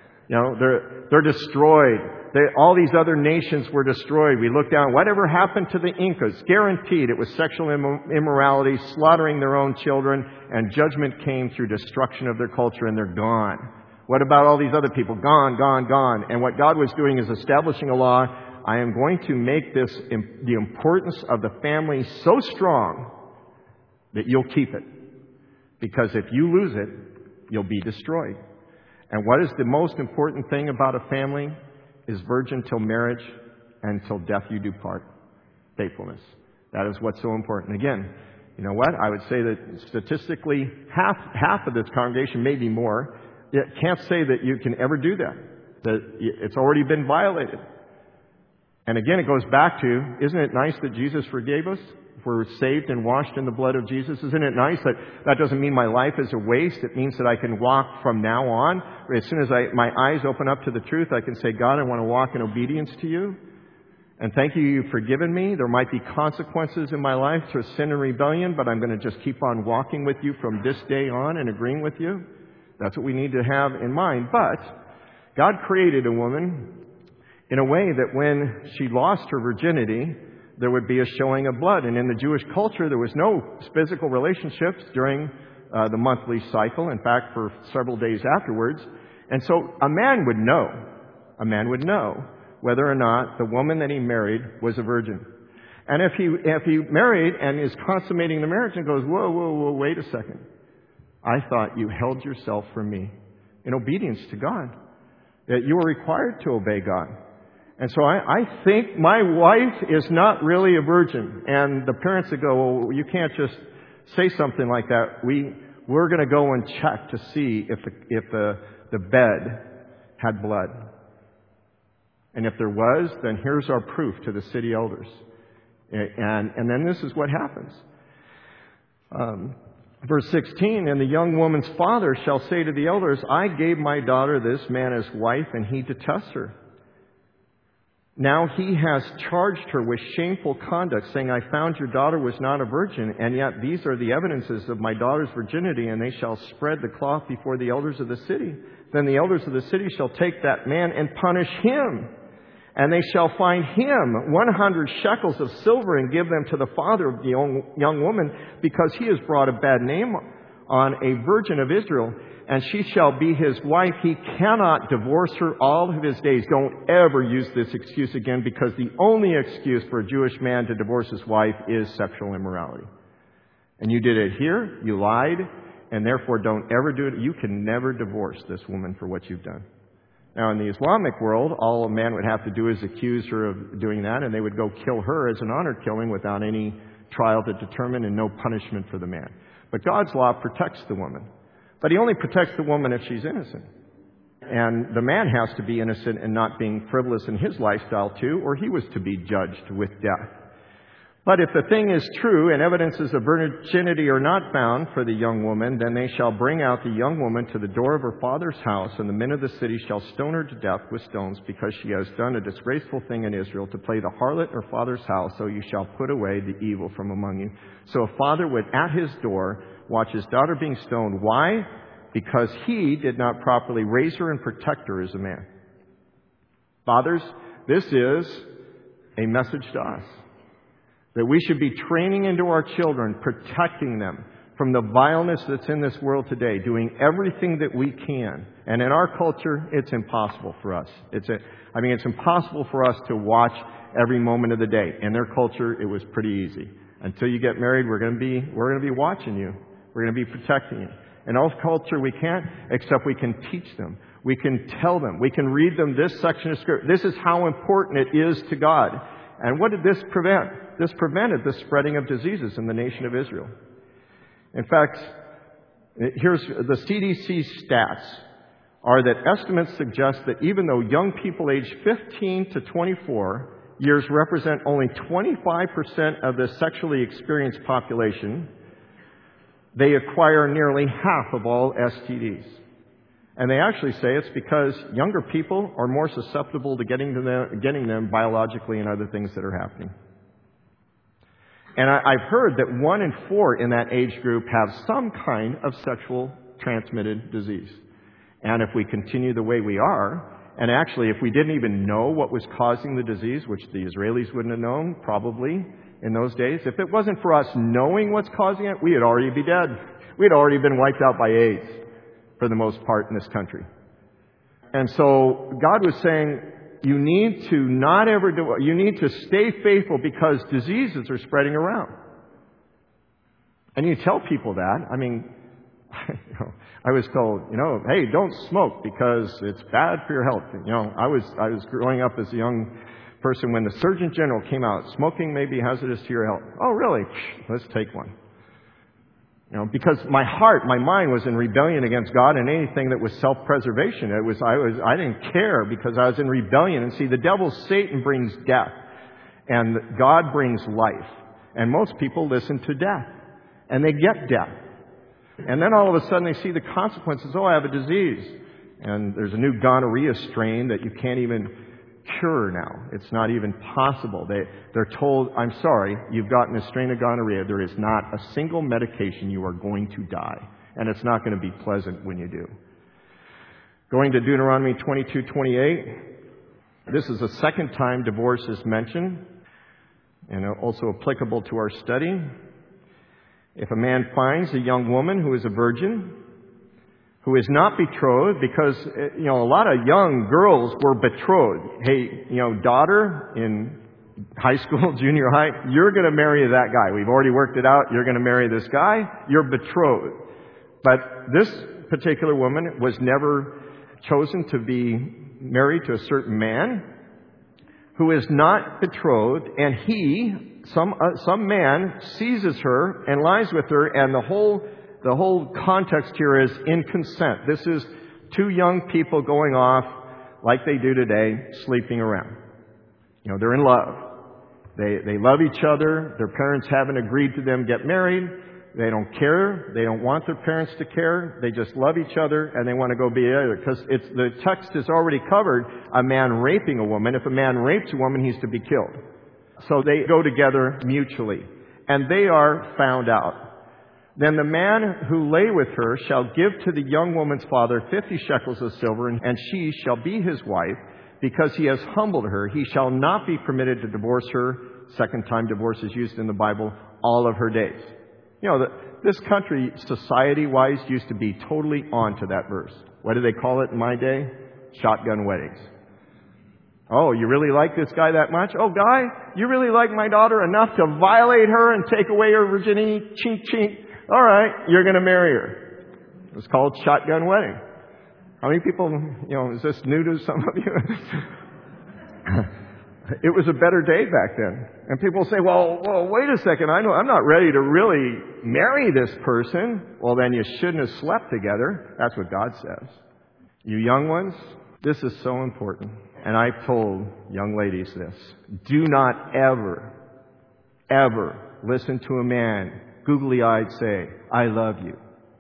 They're destroyed. All these other nations were destroyed. We look down. Whatever happened to the Incas? Guaranteed it was sexual immorality, slaughtering their own children, and judgment came through destruction of their culture, and they're gone. What about all these other people? Gone, gone, gone. And what God was doing is establishing a law. I am going to make the importance of the family so strong that you'll keep it. Because if you lose it, you'll be destroyed. And what is the most important thing about a family? Is virgin till marriage, and till death you do part. Faithfulness. That is what's so important. Again, you know what? I would say that statistically, half of this congregation, maybe more, can't say that you can ever do that. That it's already been violated. And again, it goes back to, isn't it nice that Jesus forgave us? If we're saved and washed in the blood of Jesus, isn't it nice that that doesn't mean my life is a waste? It means that I can walk from now on. As soon as my eyes open up to the truth, I can say, God, I want to walk in obedience to you. And thank you, you've forgiven me. There might be consequences in my life to sin and rebellion, but I'm going to just keep on walking with you from this day on and agreeing with you. That's what we need to have in mind. But God created a woman in a way that when she lost her virginity, there would be a showing of blood. And in the Jewish culture, there was no physical relationships during the monthly cycle. In fact, for several days afterwards. And so a man would know whether or not the woman that he married was a virgin. And if he married and is consummating the marriage and goes, whoa, wait a second. I thought you held yourself from me in obedience to God. That you were required to obey God. And so I think my wife is not really a virgin. And the parents that go, well, you can't just say something like that. We're going to go and check to see if the bed had blood. And if there was, then here's our proof to the city elders. And then this is what happens. Verse 16, and the young woman's father shall say to the elders, I gave my daughter this man as wife, and he detests her. Now he has charged her with shameful conduct, saying, I found your daughter was not a virgin, and yet these are the evidences of my daughter's virginity, and they shall spread the cloth before the elders of the city. Then the elders of the city shall take that man and punish him, and they shall fine him 100 shekels of silver and give them to the father of the young woman, because he has brought a bad name on a virgin of Israel. And she shall be his wife. He cannot divorce her all of his days. Don't ever use this excuse again, because the only excuse for a Jewish man to divorce his wife is sexual immorality. And you did it here, you lied, and therefore don't ever do it. You can never divorce this woman for what you've done. Now, in the Islamic world, all a man would have to do is accuse her of doing that, and they would go kill her as an honor killing without any trial to determine and no punishment for the man. But God's law protects the woman. But He only protects the woman if she's innocent. And the man has to be innocent and not being frivolous in his lifestyle too, or he was to be judged with death. But if the thing is true and evidences of virginity are not found for the young woman, then they shall bring out the young woman to the door of her father's house, and the men of the city shall stone her to death with stones, because she has done a disgraceful thing in Israel, to play the harlot in her father's house, so you shall put away the evil from among you. So a father would at his door watch his daughter being stoned. Why? Because he did not properly raise her and protect her as a man. Fathers, this is a message to us. That we should be training into our children, protecting them, from the vileness that's in this world today, doing everything that we can. And in our culture, it's impossible for us. It's impossible for us to watch every moment of the day. In their culture, it was pretty easy. Until you get married, we're going to be watching you. We're going to be protecting you. In our culture, we can't, except we can teach them. We can tell them. We can read them this section of Scripture. This is how important it is to God. And what did this prevent? This prevented the spreading of diseases in the nation of Israel. In fact, here's the CDC stats are that estimates suggest that even though young people aged 15 to 24 years represent only 25% of the sexually experienced population, they acquire nearly half of all STDs. And they actually say it's because younger people are more susceptible to getting them biologically and other things that are happening. And I've heard that 1 in 4 in that age group have some kind of sexual transmitted disease. And if we continue the way we are, and actually if we didn't even know what was causing the disease, which the Israelis wouldn't have known probably in those days, if it wasn't for us knowing what's causing it, we'd already be dead. We'd already been wiped out by AIDS for the most part in this country. And so God was saying, you need to stay faithful because diseases are spreading around. And you tell people that. I mean, I was told, hey, don't smoke because it's bad for your health. I was growing up as a young person when the Surgeon General came out, smoking may be hazardous to your health. Oh, really? Let's take one. Because my mind was in rebellion against God and anything that was self-preservation. I didn't care because I was in rebellion. And see, the devil, Satan, brings death. And God brings life. And most people listen to death. And they get death. And then all of a sudden they see the consequences. Oh, I have a disease. And there's a new gonorrhea strain that you can't even cure now. It's not even possible. They're told, I'm sorry, you've gotten a strain of gonorrhea. There is not a single medication. You are going to die. And it's not going to be pleasant when you do. Going to Deuteronomy 22:28. This is the second time divorce is mentioned and also applicable to our study. If a man finds a young woman who is a virgin, who is not betrothed, because, a lot of young girls were betrothed. Hey, daughter in high school, junior high, you're going to marry that guy. We've already worked it out. You're going to marry this guy. You're betrothed. But this particular woman was never chosen to be married to a certain man who is not betrothed, and some man seizes her and lies with her, and the whole context here is in consent. This is two young people going off like they do today, sleeping around. They're in love. They love each other. Their parents haven't agreed to them get married. They don't care. They don't want their parents to care. They just love each other and they want to go be together. Because the text has already covered a man raping a woman. If a man rapes a woman, he's to be killed. So they go together mutually. And they are found out. Then the man who lay with her shall give to the young woman's father 50 shekels of silver, and she shall be his wife, because he has humbled her. He shall not be permitted to divorce her. Second time divorce is used in the Bible, all of her days. This country, society-wise, used to be totally on to that verse. What do they call it in my day? Shotgun weddings. Oh, you really like this guy that much? Oh, guy, you really like my daughter enough to violate her and take away her virginity? Chink, chink. All right, you're going to marry her. It was called shotgun wedding. How many people, is this new to some of you? It was a better day back then. And people say, well, wait a second. I'm not ready to really marry this person. Well, then you shouldn't have slept together. That's what God says. You young ones, this is so important. And I've told young ladies this. Do not ever, ever listen to a man googly-eyed say, I love you.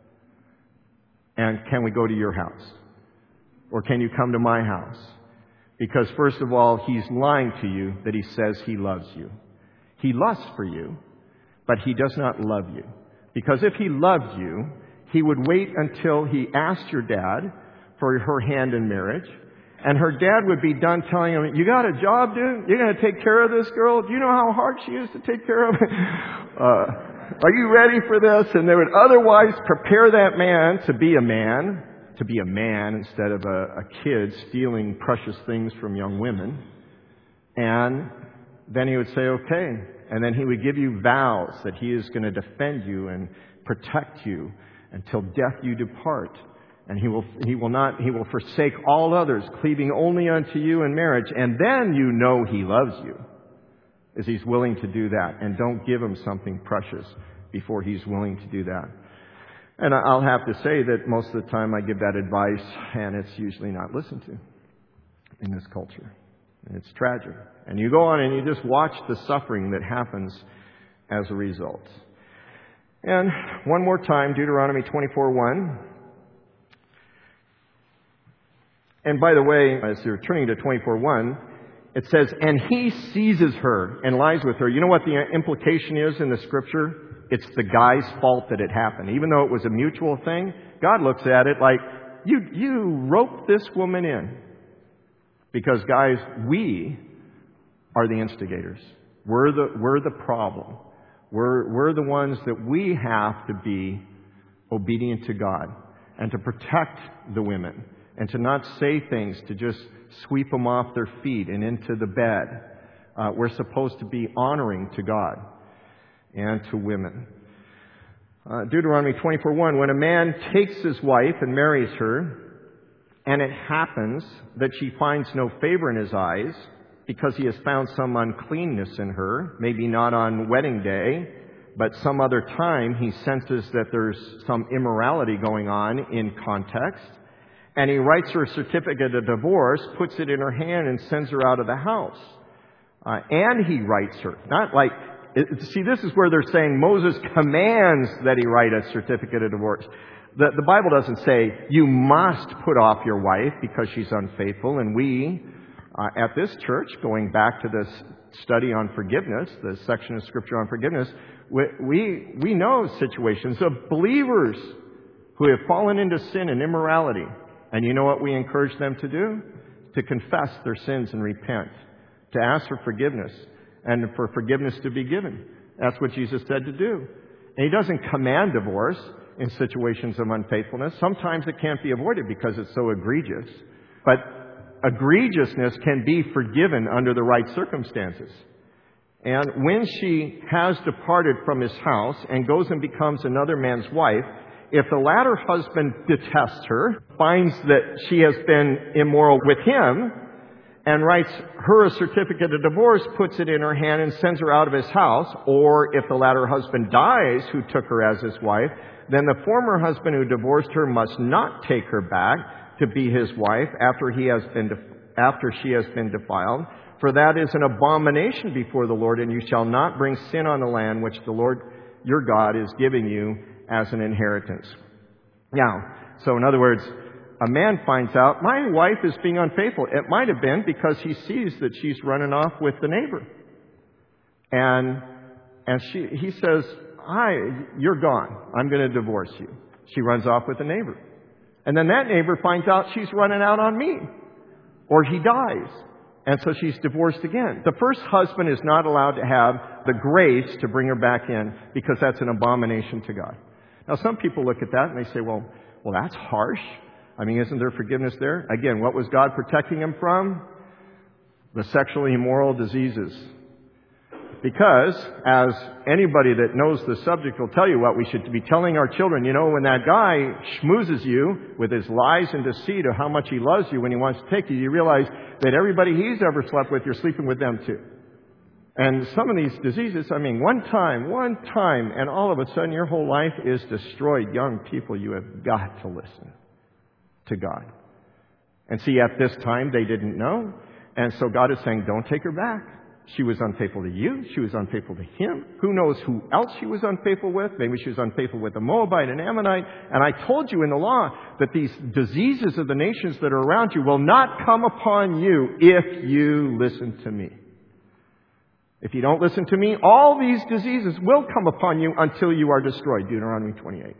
And can we go to your house? Or can you come to my house? Because first of all, he's lying to you that he says he loves you. He lusts for you, but he does not love you. Because if he loved you, he would wait until he asked your dad for her hand in marriage. And her dad would be done telling him, you got a job, dude? You're going to take care of this girl? Do you know how hard she is to take care of? Are you ready for this? And they would otherwise prepare that man to be a man instead of a kid stealing precious things from young women. And then he would say, okay. And then he would give you vows that he is going to defend you and protect you until death you depart. And he will forsake all others, cleaving only unto you in marriage. And then you know he loves you, as he's willing to do that. And don't give him something precious before he's willing to do that. And I'll have to say that most of the time I give that advice, and it's usually not listened to in this culture. And it's tragic. And you go on and you just watch the suffering that happens as a result. And one more time, Deuteronomy 24:1. And by the way, as you're turning to 24:1, it says, and he seizes her and lies with her. You know what the implication is in the scripture? It's the guy's fault that it happened. Even though it was a mutual thing, God looks at it like, you roped this woman in. Because guys, we are the instigators. We're the problem. We're the ones that we have to be obedient to God and to protect the women. And to not say things, to just sweep them off their feet and into the bed. We're supposed to be honoring to God and to women. Deuteronomy 24:1, when a man takes his wife and marries her, and it happens that she finds no favor in his eyes, because he has found some uncleanness in her, maybe not on wedding day, but some other time he senses that there's some immorality going on in context, and he writes her a certificate of divorce, puts it in her hand, and sends her out of the house. And he writes her. Not like, see, this is where they're saying Moses commands that he write a certificate of divorce. The Bible doesn't say, you must put off your wife because she's unfaithful. And we, at this church, going back to this study on forgiveness, the section of Scripture on forgiveness, we know situations of believers who have fallen into sin and immorality. And you know what we encourage them to do? To confess their sins and repent. To ask for forgiveness. And for forgiveness to be given. That's what Jesus said to do. And he doesn't command divorce in situations of unfaithfulness. Sometimes it can't be avoided because it's so egregious. But egregiousness can be forgiven under the right circumstances. And when she has departed from his house and goes and becomes another man's wife, if the latter husband detests her, finds that she has been immoral with him, and writes her a certificate of divorce, puts it in her hand, and sends her out of his house, or if the latter husband dies who took her as his wife, then the former husband who divorced her must not take her back to be his wife after she has been defiled. For that is an abomination before the Lord, and you shall not bring sin on the land which the Lord your God is giving you as an inheritance. Now, so in other words, a man finds out, my wife is being unfaithful. It might have been because he sees that she's running off with the neighbor. And he says, you're gone. I'm going to divorce you. She runs off with the neighbor. And then that neighbor finds out she's running out on me. Or he dies. And so she's divorced again. The first husband is not allowed to have the grace to bring her back in because that's an abomination to God. Now, some people look at that and they say, well, that's harsh. I mean, isn't there forgiveness there? Again, what was God protecting him from? The sexually immoral diseases. Because, as anybody that knows the subject will tell you, what we should be telling our children, when that guy schmoozes you with his lies and deceit of how much he loves you when he wants to take you, you realize that everybody he's ever slept with, you're sleeping with them too. And some of these diseases, one time, and all of a sudden your whole life is destroyed. Young people, you have got to listen to God. And see, at this time, they didn't know. And so God is saying, don't take her back. She was unfaithful to you. She was unfaithful to him. Who knows who else she was unfaithful with? Maybe she was unfaithful with a Moabite, an Ammonite. And I told you in the law that these diseases of the nations that are around you will not come upon you if you listen to me. If you don't listen to me, all these diseases will come upon you until you are destroyed. Deuteronomy 28.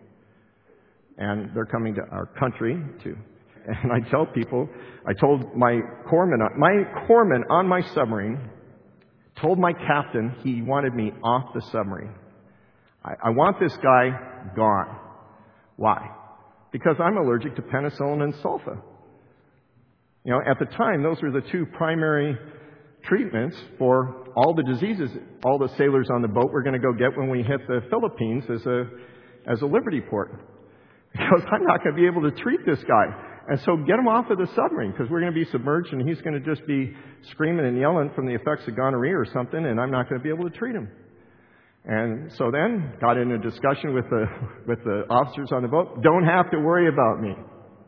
And they're coming to our country too. And I tell people, I told my corpsman on my submarine, told my captain he wanted me off the submarine. I want this guy gone. Why? Because I'm allergic to penicillin and sulfa. You know, at the time, those were the two primary treatments for all the diseases all the sailors on the boat were going to go get when we hit the Philippines as a liberty port. Because I'm not going to be able to treat this guy. And so get him off of the submarine, because we're going to be submerged and he's going to just be screaming and yelling from the effects of gonorrhea or something, and I'm not going to be able to treat him. And so then got in a discussion with the officers on the boat. Don't have to worry about me.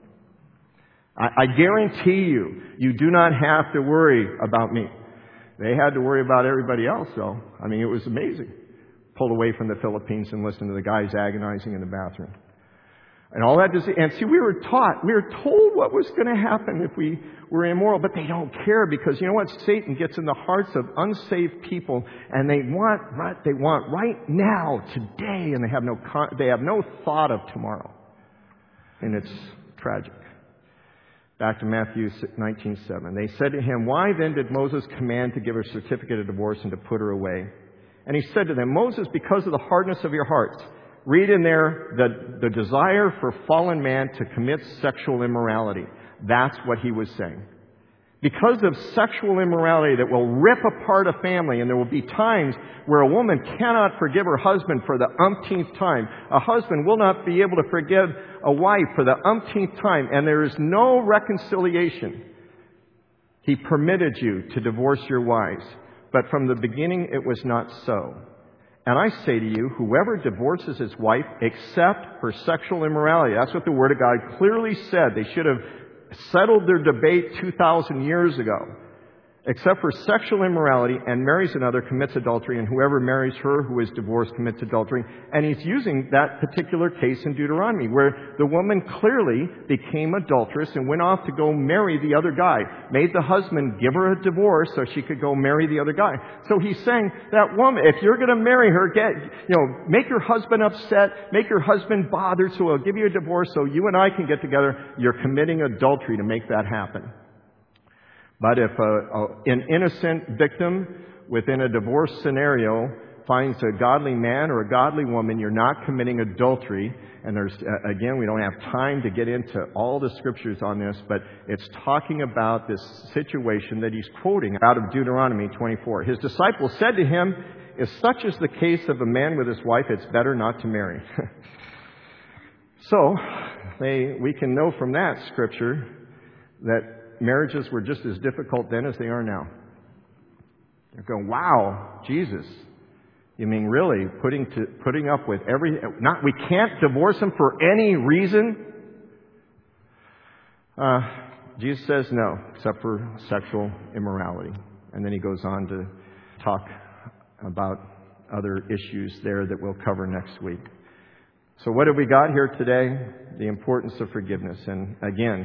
I guarantee you, you do not have to worry about me. They had to worry about everybody else, though. I mean, it was amazing. Pulled away from the Philippines and listened to the guys agonizing in the bathroom. And all that. And see, we were told what was going to happen if we were immoral, but they don't care, because you know what? Satan gets in the hearts of unsaved people, and they want right now, today, and they have no thought of tomorrow. And it's tragic. Back to Matthew 19:7. They said to him, "Why then did Moses command to give her a certificate of divorce and to put her away?" And he said to them, "Moses, because of the hardness of your hearts." Read in there the desire for fallen man to commit sexual immorality. That's what he was saying. Because of sexual immorality that will rip apart a family, and there will be times where a woman cannot forgive her husband for the umpteenth time. A husband will not be able to forgive a wife for the umpteenth time, and there is no reconciliation. He permitted you to divorce your wives, but from the beginning it was not so. And I say to you, whoever divorces his wife except for sexual immorality, that's what the Word of God clearly said. They should have settled their debate 2,000 years ago. Except for sexual immorality, and marries another, commits adultery, and whoever marries her who is divorced commits adultery. And he's using that particular case in Deuteronomy, where the woman clearly became adulterous and went off to go marry the other guy. Made the husband give her a divorce so she could go marry the other guy. So he's saying, that woman, if you're going to marry her, make your husband upset, make your husband bothered, so he'll give you a divorce so you and I can get together. You're committing adultery to make that happen. But if an innocent victim within a divorce scenario finds a godly man or a godly woman, you're not committing adultery. And there's, again, we don't have time to get into all the scriptures on this, but it's talking about this situation that he's quoting out of Deuteronomy 24. His disciples said to him, "If such is the case of a man with his wife, it's better not to marry." So, we can know from that scripture that marriages were just as difficult then as they are now. You're going, wow, Jesus. You mean really putting up with we can't divorce him for any reason? Jesus says no, except for sexual immorality. And then he goes on to talk about other issues there that we'll cover next week. So what have we got here today? The importance of forgiveness. And again,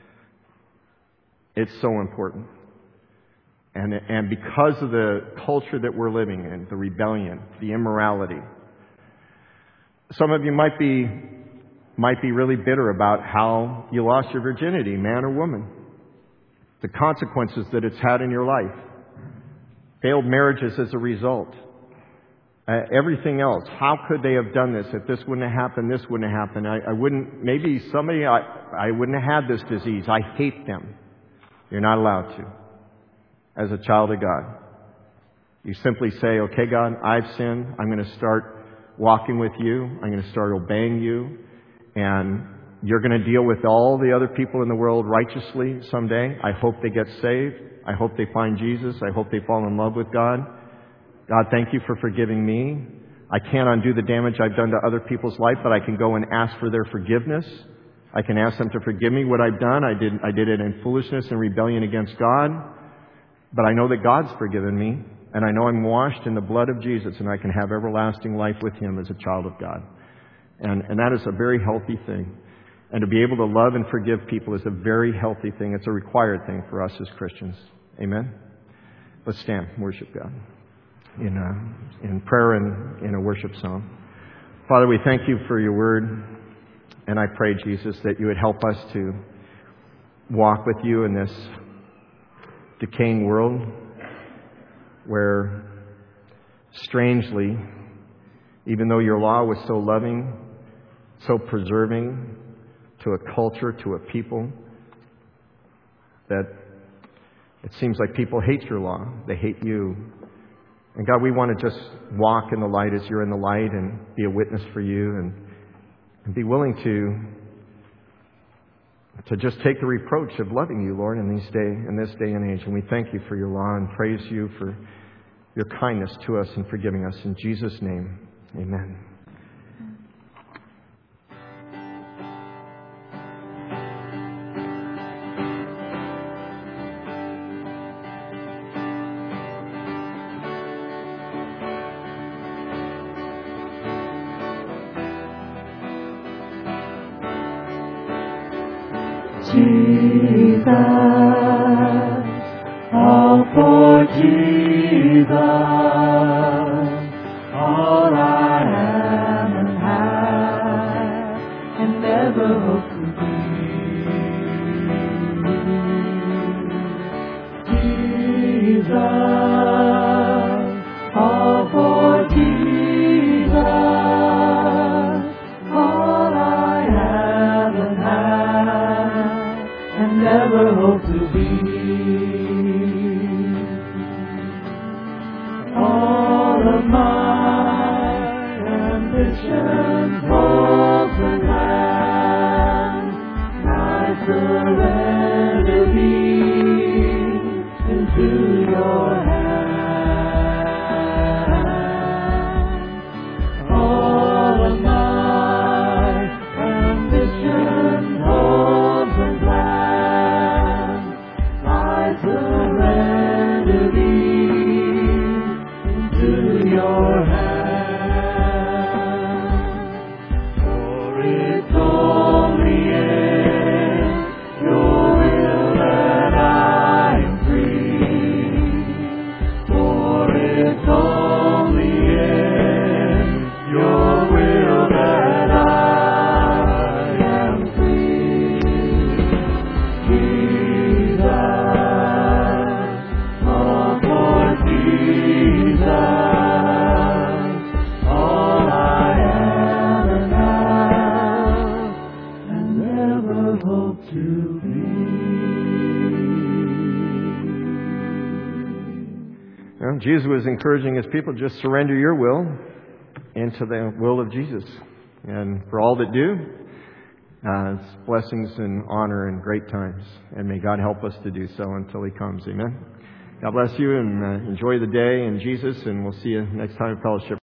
it's so important. And because of the culture that we're living in, the rebellion, the immorality, some of you might be really bitter about how you lost your virginity, man or woman. The consequences that it's had in your life. Failed marriages as a result. Everything else. How could they have done this? If this wouldn't have happened, this wouldn't have happened. I wouldn't have had this disease. I hate them. You're not allowed to. As a child of God. You simply say, okay, God, I've sinned. I'm going to start walking with you. I'm going to start obeying you. And you're going to deal with all the other people in the world righteously someday. I hope they get saved. I hope they find Jesus. I hope they fall in love with God. God, thank you for forgiving me. I can't undo the damage I've done to other people's life, but I can go and ask for their forgiveness. I can ask them to forgive me what I've done. I did it in foolishness and rebellion against God. But I know that God's forgiven me. And I know I'm washed in the blood of Jesus. And I can have everlasting life with Him as a child of God. And that is a very healthy thing. And to be able to love and forgive people is a very healthy thing. It's a required thing for us as Christians. Amen? Let's stand and worship God in prayer and in a worship song. Father, we thank you for your word. And I pray, Jesus, that you would help us to walk with you in this decaying world where, strangely, Even though your law was so loving, so preserving to a culture, to a people, that it seems like people hate your law. They hate you. And God, we want to just walk in the light as you're in the light and be a witness for you and be willing to just take the reproach of loving you, Lord, in this day and age. And we thank you for your law and praise you for your kindness to us and forgiving us. In Jesus' name, amen. Jesus, all for Jesus, all I am and have, and ever hope to be. Jesus, all for Jesus, all I have and have, and never hope to be. All of my ambitions, hopes and plans, I surrender thee into your hands. All of my ambitions, hopes and plans, I surrender thee into your hands. For it's only in your will that I am free. For it's only in your will that I am free. Jesus, all for Jesus, all I am and have, and never hope to be. Well, Jesus was encouraging his people, just surrender your will into the will of Jesus. And for all that do, it's blessings and honor and great times. And may God help us to do so until he comes. Amen. God bless you and enjoy the day in Jesus. And we'll see you next time in fellowship.